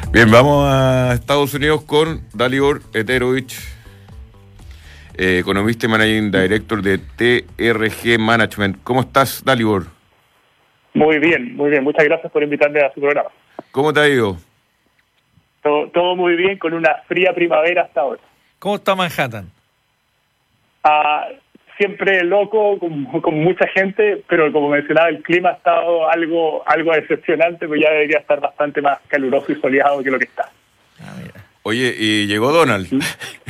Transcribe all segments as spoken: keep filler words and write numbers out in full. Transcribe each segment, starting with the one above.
Bien, vamos a Estados Unidos con Dalibor Eterovich, eh, economista y managing director de T R G Management. ¿Cómo estás, Dalibor? Muy bien, muy bien. Muchas gracias por invitarme a su programa. ¿Cómo te ha ido? Todo, todo muy bien, con una fría primavera hasta ahora. ¿Cómo está Manhattan? Ah, siempre loco, con, con mucha gente, pero como mencionaba, el clima ha estado algo algo decepcionante, pues ya debería estar bastante más caluroso y soleado que lo que está. Ah, mira. Oye, y llegó Donald. ¿Sí?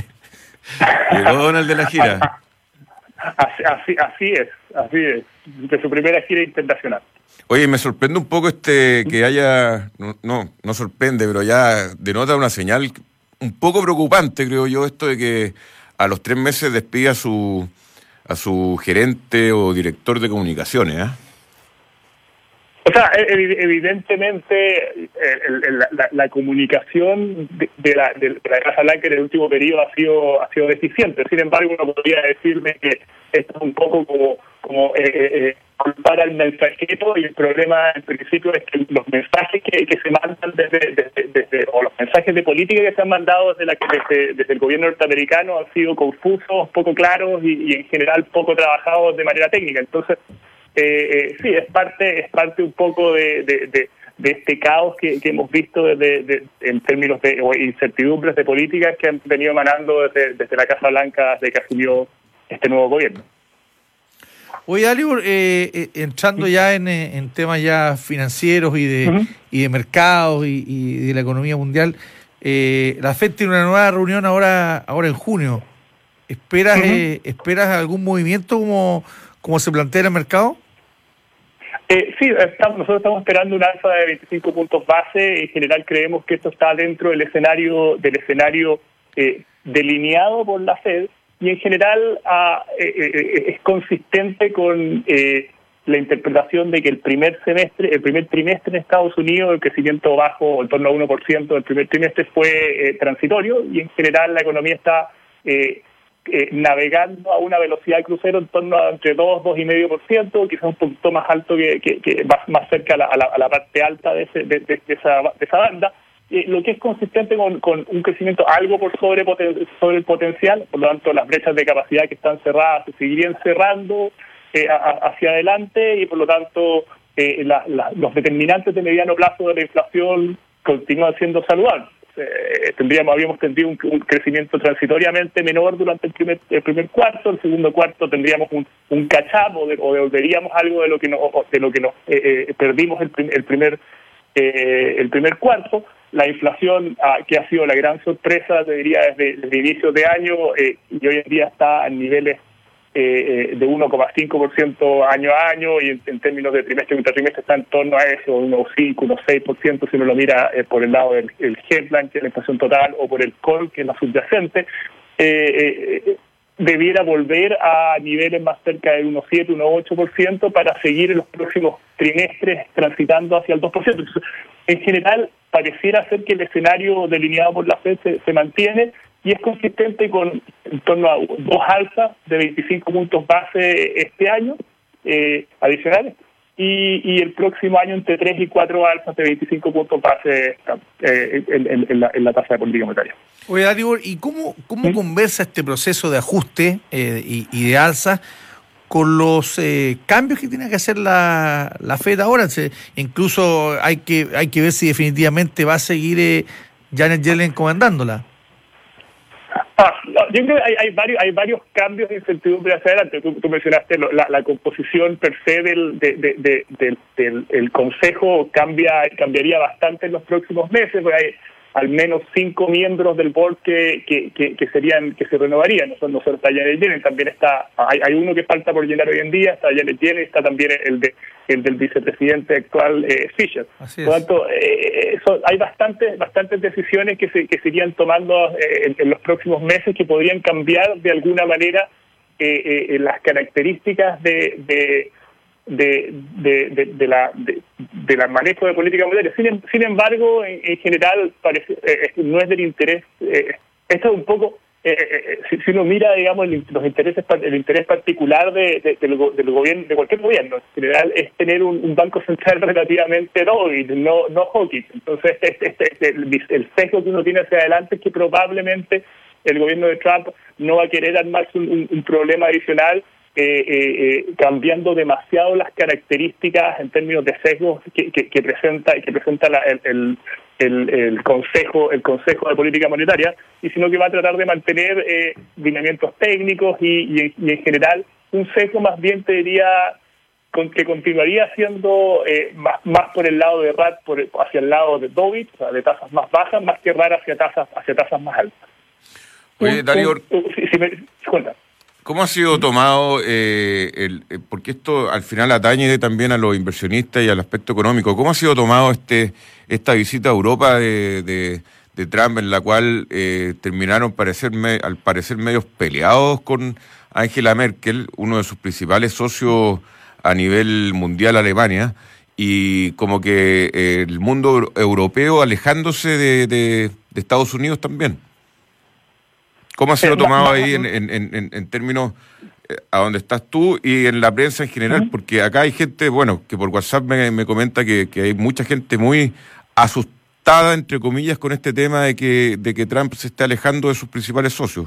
Llegó Donald de la gira. Así, así, así es, así es, de su primera gira internacional. Oye, me sorprende un poco este que haya, no, no, no sorprende, pero ya denota una señal un poco preocupante, creo yo, esto de que a los tres meses despida a su a su gerente o director de comunicaciones, ¿eh? O sea, evidentemente el, el, la, la comunicación de, de, la, de la Casa Blanca en el último periodo ha sido ha sido deficiente. Sin embargo, uno podría decirme que esto es un poco como como eh, eh, culpar al mensajero, y el problema en principio es que los mensajes que, que se mandan desde, desde, desde o los mensajes de política que se han mandado desde la desde, desde el gobierno norteamericano han sido confusos, poco claros y, y en general poco trabajados de manera técnica. Entonces Eh, eh, sí, es parte es parte un poco de, de, de, de este caos que, que hemos visto desde, de, en términos de o incertidumbres de políticas que han venido emanando desde, desde la Casa Blanca desde que asumió este nuevo gobierno. Oye, Dalibor, eh, eh, entrando ya en, en temas ya financieros y de uh-huh. y de mercados y, y de la economía mundial, eh, la Fed tiene una nueva reunión ahora ahora en junio. ¿Esperas uh-huh. eh, esperas algún movimiento como como se plantea en el mercado? Eh, sí, estamos, nosotros estamos esperando un alza de veinticinco puntos base. En general creemos que esto está dentro del escenario del escenario eh, delineado por la Fed, y en general ah, eh, eh, es consistente con eh, la interpretación de que el primer semestre, el primer trimestre en Estados Unidos, el crecimiento bajo en torno a uno por ciento del primer trimestre fue eh, transitorio, y en general la economía está eh, Eh, navegando a una velocidad de crucero en torno a entre dos, dos coma cinco por ciento, quizás un poquito más alto que, que, que más, más cerca a la, a, la, a la parte alta de, ese, de, de, de, esa, de esa banda, eh, lo que es consistente con, con un crecimiento algo por sobre, poten, sobre el potencial. Por lo tanto, las brechas de capacidad que están cerradas se seguirían cerrando eh, a, a, hacia adelante, y por lo tanto eh, la, la, los determinantes de mediano plazo de la inflación continúan siendo saludables. Eh, tendríamos habíamos tenido un, un crecimiento transitoriamente menor durante el primer el primer cuarto. El segundo cuarto tendríamos un, un catch-up o, de, o devolveríamos algo de lo que no, de lo que nos eh, eh, perdimos el, el primer eh, el primer cuarto. La inflación, ah, que ha sido la gran sorpresa, te diría, desde, desde inicios de año, eh, y hoy en día está en niveles eh, de uno coma cinco por ciento año a año, y en, en términos de trimestre contra trimestre está en torno a eso, uno coma cinco, uno coma seis por ciento si uno lo mira eh, por el lado del el headline, que es la inflación total, o por el core, que es la subyacente. eh, eh, debiera volver a niveles más cerca del uno coma siete, uno coma ocho por ciento para seguir en los próximos trimestres transitando hacia el dos por ciento. Entonces, en general, pareciera ser que el escenario delineado por la Fed se, se mantiene, y es consistente con en torno a dos alzas de veinticinco puntos base este año eh, adicionales, y, y el próximo año entre tres y cuatro alzas de veinticinco puntos base eh, en, en, en, la, en la tasa de política monetaria. Oye, Dalibor, ¿y cómo, cómo ¿Sí? conversa este proceso de ajuste eh, y, y de alza con los eh, cambios que tiene que hacer la, la Fed ahora? Se, incluso hay que hay que ver si definitivamente va a seguir eh, Janet Yellen comandándola. Ah, no, yo creo que hay, hay varios hay varios cambios de incertidumbre hacia adelante. Tú, tú mencionaste lo, la, la composición per se del, de, de, de, de, del el consejo cambia cambiaría bastante en los próximos meses, porque hay al menos cinco miembros del board que que, que, que serían que se renovarían. No son no solo está Janet Yellen, también está hay, hay uno que falta por llenar hoy en día, está Janet Yellen, está también el de el del vicepresidente actual eh, Fisher. Por lo tanto, eh, eso, hay bastantes bastantes decisiones que se que se irían tomando eh, en, en los próximos meses, que podrían cambiar de alguna manera eh, eh, las características de, de de de, de, de la de, de la manejo de política monetaria. Sin, sin embargo, en, en general parece eh, no es del interés. Eh, esto es un poco eh, eh, si, si uno mira, digamos, los intereses, el interés particular de, de, del, del gobierno, de cualquier gobierno en general, es tener un, un banco central relativamente débil, no, no hawkish. Entonces, este, este, este, el, el sesgo que uno tiene hacia adelante es que probablemente el gobierno de Trump no va a querer armarse un, un, un problema adicional eh, eh, cambiando demasiado las características en términos de sesgos que, que, que presenta que presenta la, el, el, el, el consejo el Consejo de Política Monetaria, y sino que va a tratar de mantener eh, lineamientos técnicos y, y, y en general un sesgo más bien te diría con, que continuaría siendo eh, más, más por el lado de R A T, por, hacia el lado de Dovich, o sea, de tasas más bajas, más que R A T hacia tasas hacia tasas más altas. Oye, Darío, si, si me, cuenta. ¿Cómo ha sido tomado, eh, el, eh, porque esto al final atañe también a los inversionistas y al aspecto económico, ¿cómo ha sido tomado este esta visita a Europa de, de, de Trump, en la cual eh, terminaron parecerme, al parecer medios peleados con Angela Merkel, uno de sus principales socios a nivel mundial, Alemania, y como que eh, el mundo europeo alejándose de, de, de Estados Unidos también? ¿Cómo ha sido tomado ahí en, en, en, en términos eh, a donde estás tú y en la prensa en general? Porque acá hay gente, bueno, que por WhatsApp me, me comenta que, que hay mucha gente muy asustada, entre comillas, con este tema de que de que Trump se esté alejando de sus principales socios.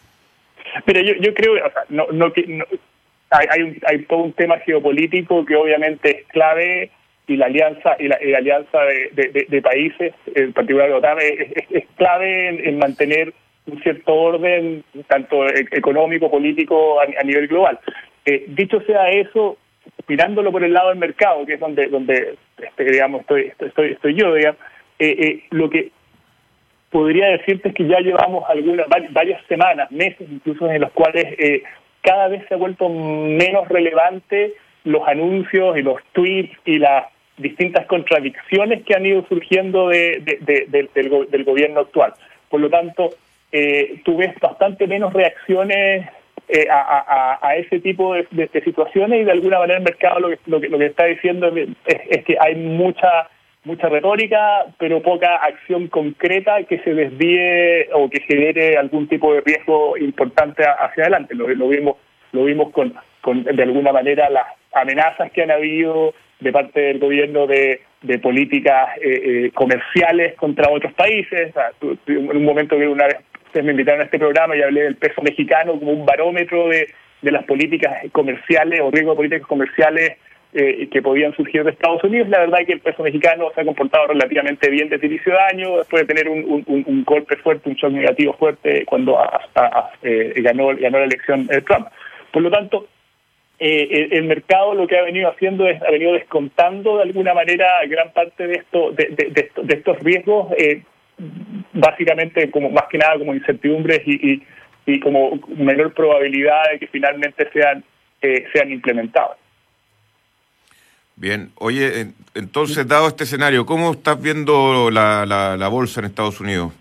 Pero yo, yo creo, o sea, no, no, no hay, hay, un, hay todo un tema geopolítico que obviamente es clave, y la alianza y la, y la alianza de, de, de, de países, en particular la OTAN, es, es, es clave en, en mantener un cierto orden, tanto económico, político, a, a nivel global. Eh, dicho sea eso, mirándolo por el lado del mercado, que es donde donde este, digamos estoy estoy estoy yo, digamos, eh, eh, lo que podría decirte es que ya llevamos algunas varias semanas, meses incluso, en los cuales eh, cada vez se ha vuelto menos relevante los anuncios y los tweets y las distintas contradicciones que han ido surgiendo de, de, de, de, del, del gobierno actual. Por lo tanto, Eh, tú ves bastante menos reacciones eh, a, a, a ese tipo de, de, de situaciones, y de alguna manera el mercado lo que lo que, lo que está diciendo es, es que hay mucha mucha retórica, pero poca acción concreta que se desvíe o que genere algún tipo de riesgo importante hacia adelante. Lo, lo vimos lo vimos con, con de alguna manera las amenazas que han habido de parte del gobierno de de políticas eh, eh, comerciales contra otros países. O sea, en un momento que una vez ustedes me invitaron a este programa y hablé del peso mexicano como un barómetro de, de las políticas comerciales o riesgos de políticas comerciales eh, que podían surgir de Estados Unidos. La verdad es que el peso mexicano se ha comportado relativamente bien desde el inicio de año, después de tener un, un, un golpe fuerte, un shock negativo fuerte cuando a, a, a, eh, ganó, ganó la elección eh, Trump. Por lo tanto, eh, el, el mercado lo que ha venido haciendo es ha venido descontando de alguna manera gran parte de esto de, de, de, de estos riesgos, eh, básicamente como más que nada como incertidumbres y, y, y como menor probabilidad de que finalmente sean eh, sean implementados. Bien, oye, entonces, dado este escenario, ¿cómo estás viendo la, la, la bolsa en Estados Unidos?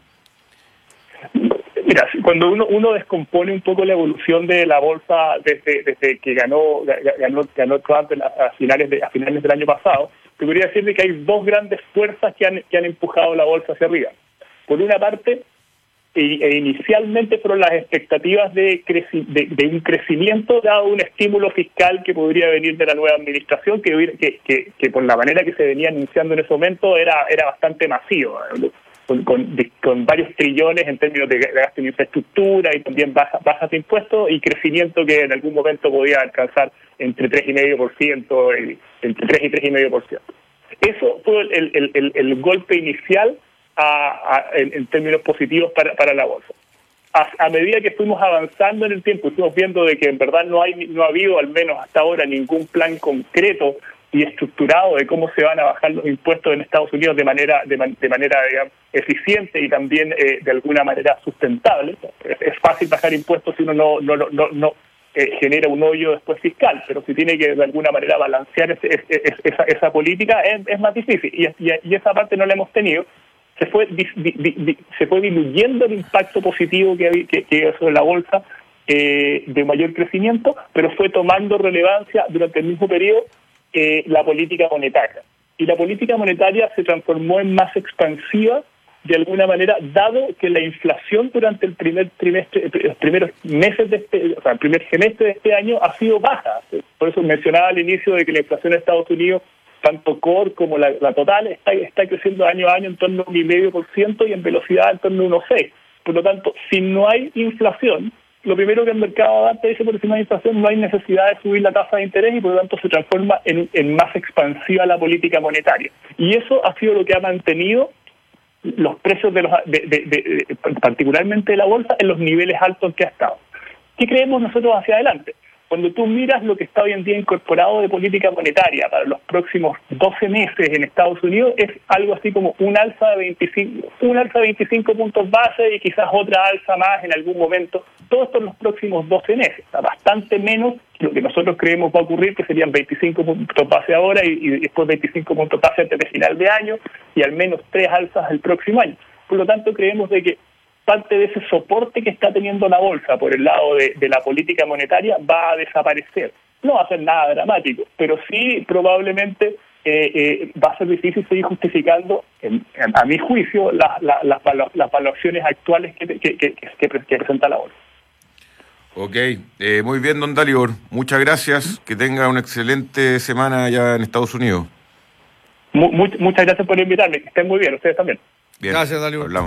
Mira, cuando uno uno descompone un poco la evolución de la bolsa desde desde que ganó ganó, ganó Trump a finales de a finales del año pasado, te podría decir que hay dos grandes fuerzas que han que han empujado la bolsa hacia arriba. Por una parte, e, e inicialmente fueron las expectativas de, creci- de, de un crecimiento dado un estímulo fiscal que podría venir de la nueva administración, que, que, que, que por la manera que se venía anunciando en ese momento era era bastante masivo, con, con, con varios trillones en términos de gasto en infraestructura y también bajas, bajas de impuestos y crecimiento que en algún momento podía alcanzar entre tres coma cinco por ciento, entre tres y tres coma cinco por ciento. Eso fue el, el, el, el golpe inicial A, a, en, en términos positivos para, para la bolsa. A, a medida que fuimos avanzando en el tiempo, fuimos viendo de que en verdad no hay no ha habido, al menos hasta ahora, ningún plan concreto y estructurado de cómo se van a bajar los impuestos en Estados Unidos de manera de, man, de manera digamos, eficiente y también eh, de alguna manera sustentable. Es, es fácil bajar impuestos si uno no no no, no eh, genera un hoyo después fiscal, pero si tiene que de alguna manera balancear ese, ese, esa, esa política es, es más difícil, y, y, y esa parte no la hemos tenido. Se fue di, di, di, se fue diluyendo el impacto positivo que había que, que sobre la bolsa eh, de mayor crecimiento, pero fue tomando relevancia durante el mismo periodo eh, la política monetaria. Y la política monetaria se transformó en más expansiva de alguna manera, dado que la inflación durante el primer trimestre, los primeros meses de este, o sea, el primer semestre de este año ha sido baja. Por eso mencionaba al inicio de que la inflación en Estados Unidos, tanto core como la, la total, está, está creciendo año a año en torno a un cinco coma cinco por ciento y en velocidad en torno a uno coma seis. Por lo tanto, si no hay inflación, lo primero que el mercado da te dice, porque si no hay inflación no hay necesidad de subir la tasa de interés y por lo tanto se transforma en, en más expansiva la política monetaria. Y eso ha sido lo que ha mantenido los precios de los de, de, de, de, particularmente de la bolsa en los niveles altos que ha estado. ¿Qué creemos nosotros hacia adelante? Cuando tú miras lo que está hoy en día incorporado de política monetaria para los próximos doce meses en Estados Unidos, es algo así como un alza de veinticinco, un alza de veinticinco puntos base y quizás otra alza más en algún momento, todo esto en los próximos doce meses, está bastante menos que lo que nosotros creemos va a ocurrir, que serían veinticinco puntos base ahora y, y después veinticinco puntos base antes de final de año y al menos tres alzas el próximo año. Por lo tanto, creemos de que parte de ese soporte que está teniendo la bolsa por el lado de, de la política monetaria va a desaparecer. No va a ser nada dramático, pero sí probablemente eh, eh, va a ser difícil seguir justificando, en, en, a mi juicio, las la, la, la, las valuaciones actuales que, que, que, que, que presenta la bolsa. Ok, eh, muy bien, don Dalibor. Muchas gracias. Que tenga una excelente semana allá en Estados Unidos. Mu muchas gracias por invitarme. Que estén muy bien, ustedes también. Bien, gracias, Dalibor. Hablamos.